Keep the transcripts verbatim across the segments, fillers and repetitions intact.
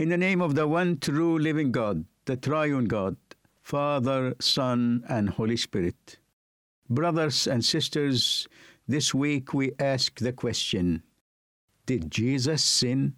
In the name of the one true living God, the triune God, Father, Son, and Holy Spirit. Brothers and sisters, this week we ask the question, did Jesus sin?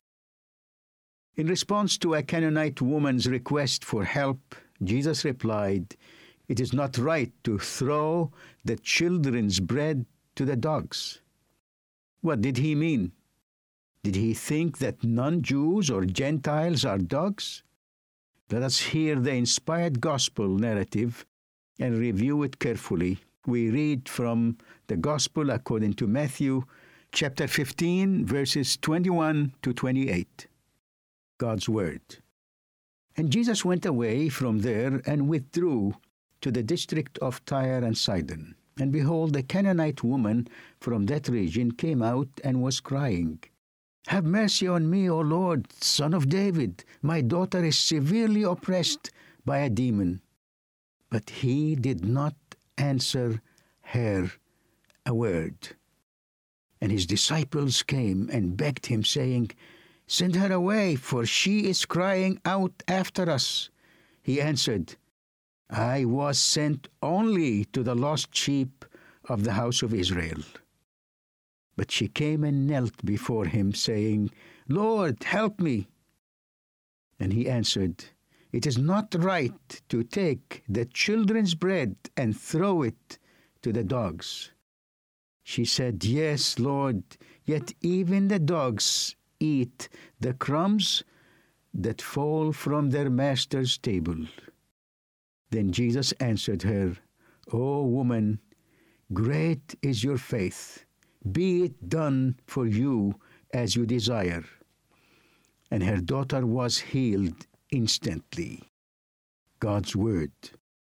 In response to a Canaanite woman's request for help, Jesus replied, "It is not right to throw the children's bread to the dogs." What did he mean? Did he think that non-Jews or Gentiles are dogs? Let us hear the inspired gospel narrative and review it carefully. We read from the Gospel according to Matthew, chapter fifteen, verses twenty-one to twenty-eight. God's Word. And Jesus went away from there and withdrew to the district of Tyre and Sidon. And behold, a Canaanite woman from that region came out and was crying, "Have mercy on me, O Lord, Son of David. My daughter is severely oppressed by a demon." But he did not answer her a word. And his disciples came and begged him, saying, "Send her away, for she is crying out after us." He answered, "I was sent only to the lost sheep of the house of Israel." But she came and knelt before him, saying, "Lord, help me." And he answered, "It is not right to take the children's bread and throw it to the dogs." She said, "Yes, Lord, yet even the dogs eat the crumbs that fall from their master's table." Then Jesus answered her, "O woman, great is your faith. Be it done for you as you desire." And her daughter was healed instantly. God's Word.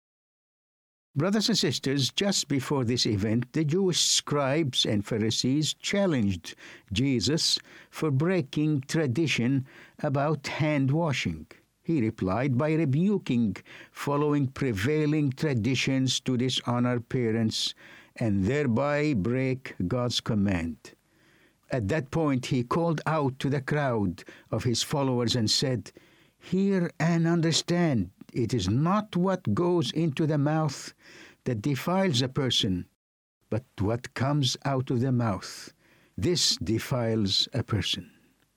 Brothers and sisters, just before this event, the Jewish scribes and Pharisees challenged Jesus for breaking tradition about hand washing. He replied by rebuking following prevailing traditions to dishonor parents and thereby break God's command. At that point, he called out to the crowd of his followers and said, "Hear and understand. It is not what goes into the mouth that defiles a person, but what comes out of the mouth. This defiles a person."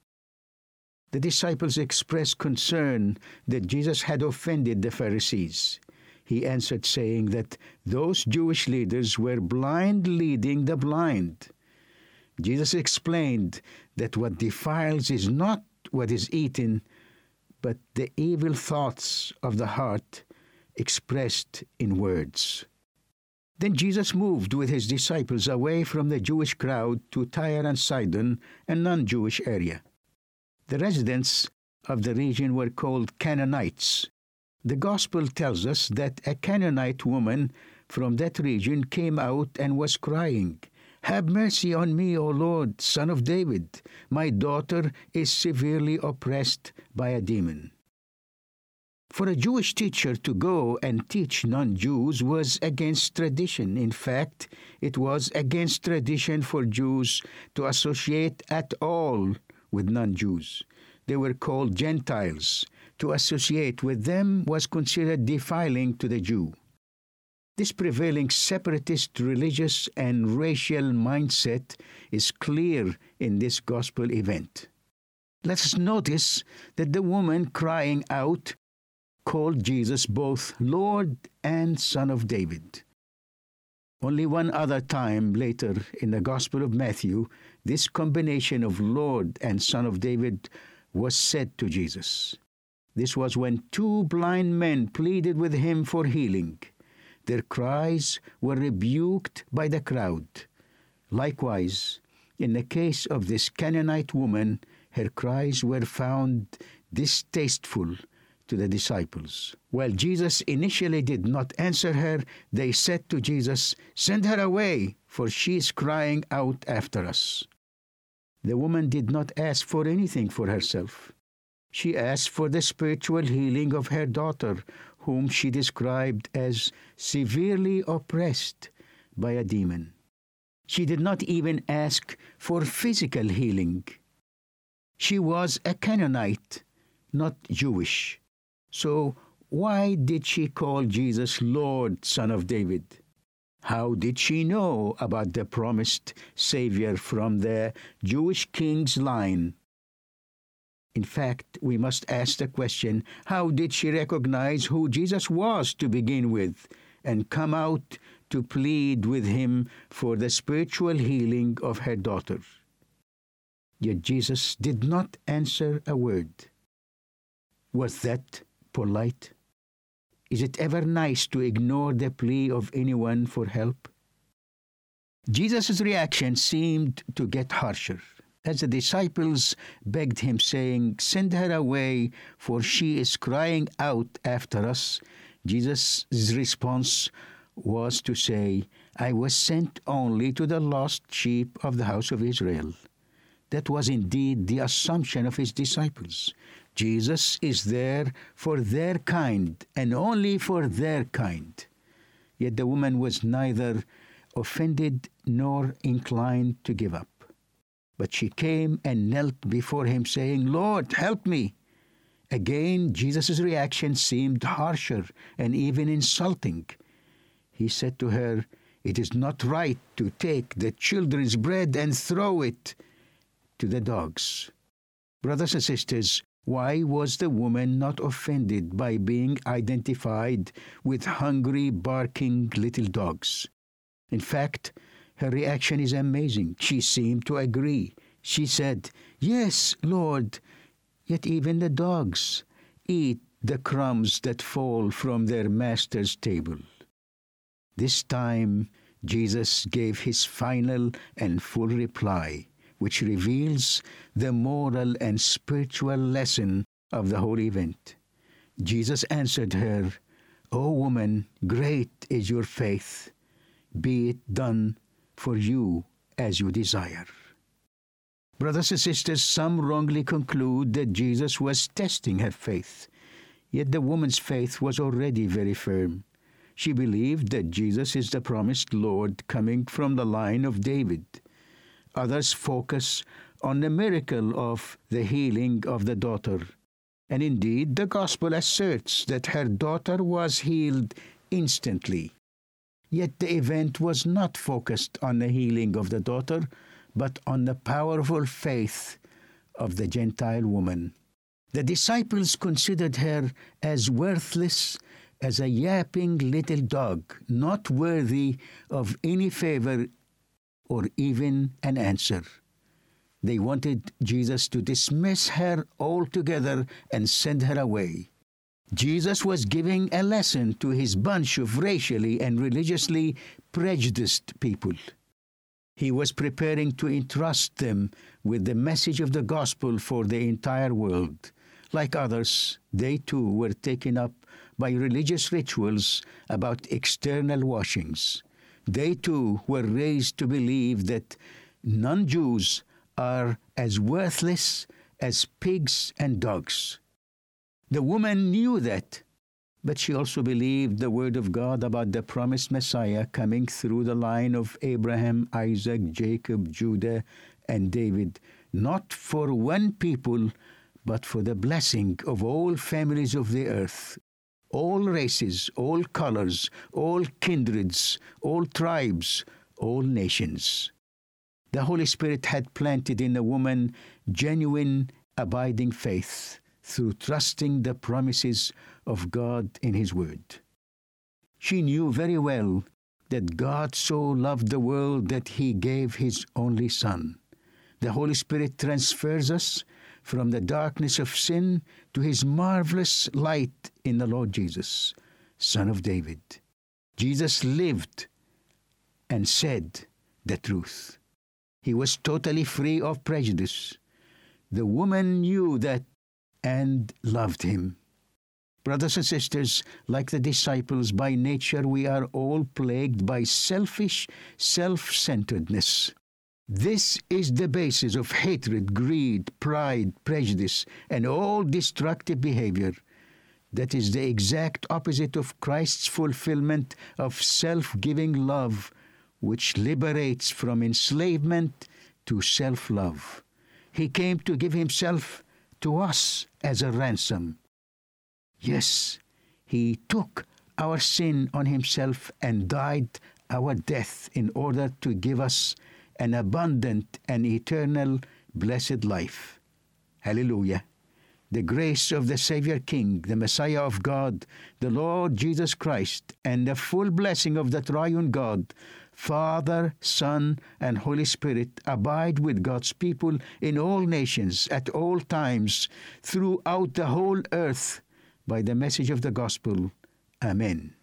The disciples expressed concern that Jesus had offended the Pharisees. He answered, saying that those Jewish leaders were blind leading the blind. Jesus explained that what defiles is not what is eaten, but the evil thoughts of the heart expressed in words. Then Jesus moved with his disciples away from the Jewish crowd to Tyre and Sidon, a non-Jewish area. The residents of the region were called Canaanites. The Gospel tells us that a Canaanite woman from that region came out and was crying, "Have mercy on me, O Lord, Son of David. My daughter is severely oppressed by a demon." For a Jewish teacher to go and teach non-Jews was against tradition. In fact, it was against tradition for Jews to associate at all with non-Jews. They were called Gentiles. To associate with them was considered defiling to the Jew. This prevailing separatist religious and racial mindset is clear in this gospel event. Let us notice that the woman crying out called Jesus both Lord and Son of David. Only one other time later in the Gospel of Matthew, this combination of Lord and Son of David was said to Jesus. This was when two blind men pleaded with him for healing. Their cries were rebuked by the crowd. Likewise, in the case of this Canaanite woman, her cries were found distasteful to the disciples. While Jesus initially did not answer her, they said to Jesus, "Send her away, for she is crying out after us." The woman did not ask for anything for herself. She asked for the spiritual healing of her daughter, whom she described as severely oppressed by a demon. She did not even ask for physical healing. She was a Canaanite, not Jewish. So why did she call Jesus Lord, Son of David? How did she know about the promised Savior from the Jewish king's line? In fact, we must ask the question, how did she recognize who Jesus was to begin with and come out to plead with him for the spiritual healing of her daughter? Yet Jesus did not answer a word. Was that polite? Is it ever nice to ignore the plea of anyone for help? Jesus' reaction seemed to get harsher, as the disciples begged him, saying, "Send her away, for she is crying out after us." Jesus' response was to say, "I was sent only to the lost sheep of the house of Israel." That was indeed the assumption of his disciples. Jesus is there for their kind and only for their kind. Yet the woman was neither offended nor inclined to give up. But she came and knelt before him, saying, "Lord, help me." Again, Jesus' reaction seemed harsher and even insulting. He said to her, "It is not right to take the children's bread and throw it to the dogs." Brothers and sisters, why was the woman not offended by being identified with hungry, barking little dogs? In fact, her reaction is amazing. She seemed to agree. She said, "Yes, Lord, yet even the dogs eat the crumbs that fall from their master's table." This time, Jesus gave his final and full reply, which reveals the moral and spiritual lesson of the whole event. Jesus answered her, "O woman, great is your faith. Be it done for you as you desire." Brothers and sisters, some wrongly conclude that Jesus was testing her faith. Yet the woman's faith was already very firm. She believed that Jesus is the promised Lord coming from the line of David. Others focus on the miracle of the healing of the daughter. And indeed, the gospel asserts that her daughter was healed instantly. Yet the event was not focused on the healing of the daughter, but on the powerful faith of the Gentile woman. The disciples considered her as worthless as a yapping little dog, not worthy of any favor or even an answer. They wanted Jesus to dismiss her altogether and send her away. Jesus was giving a lesson to his bunch of racially and religiously prejudiced people. He was preparing to entrust them with the message of the gospel for the entire world. Like others, they too were taken up by religious rituals about external washings. They too were raised to believe that non-Jews are as worthless as pigs and dogs. The woman knew that, but she also believed the word of God about the promised Messiah coming through the line of Abraham, Isaac, Jacob, Judah, and David, not for one people, but for the blessing of all families of the earth, all races, all colors, all kindreds, all tribes, all nations. The Holy Spirit had planted in the woman genuine, abiding faith through trusting the promises of God in His Word. She knew very well that God so loved the world that He gave His only Son. The Holy Spirit transfers us from the darkness of sin to His marvelous light in the Lord Jesus, Son of David. Jesus lived and said the truth. He was totally free of prejudice. The woman knew that and loved Him. Brothers and sisters, like the disciples, by nature we are all plagued by selfish self-centeredness. This is the basis of hatred, greed, pride, prejudice, and all destructive behavior. That is the exact opposite of Christ's fulfillment of self-giving love, which liberates from enslavement to self-love. He came to give Himself to us as a ransom. Yes, he took our sin on himself and died our death in order to give us an abundant and eternal blessed life. Hallelujah. The grace of the Savior King, the Messiah of God, the Lord Jesus Christ, and the full blessing of the triune God, Father, Son, and Holy Spirit, abide with God's people in all nations, at all times, throughout the whole earth, by the message of the gospel. Amen.